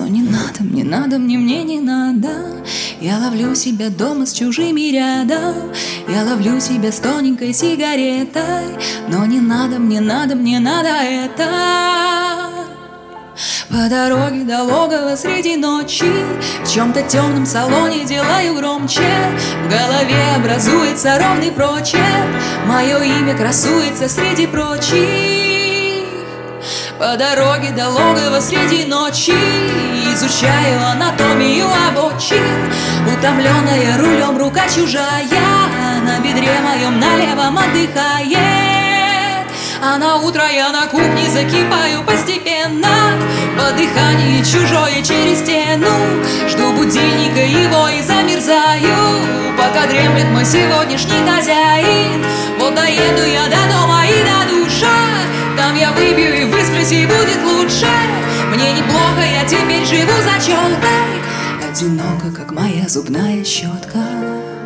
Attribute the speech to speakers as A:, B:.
A: не надо, мне не надо. Я ловлю себя дома с чужими рядом, я ловлю себя с тоненькой сигаретой. Но не надо, мне надо это. По дороге до логова среди ночи в чем-то темном салоне делаю громче. В голове образуется ровный прочерк, мое имя красуется среди прочих. По дороге до логова среди ночи изучаю анатомию обочин. Утомленная рулем рука чужая на бедре моем на левом отдыхает. А на утро я на кухне закипаю постепенно. По дыханию чужое через стену жду будильника его и замерзаю, пока дремлет мой сегодняшний хозяин. Вот доеду я до дома и до душа, там я выпью и высплюсь, и будет лучше. Мне неплохо, я теперь живу за челкой, одиноко, как моя зубная щетка.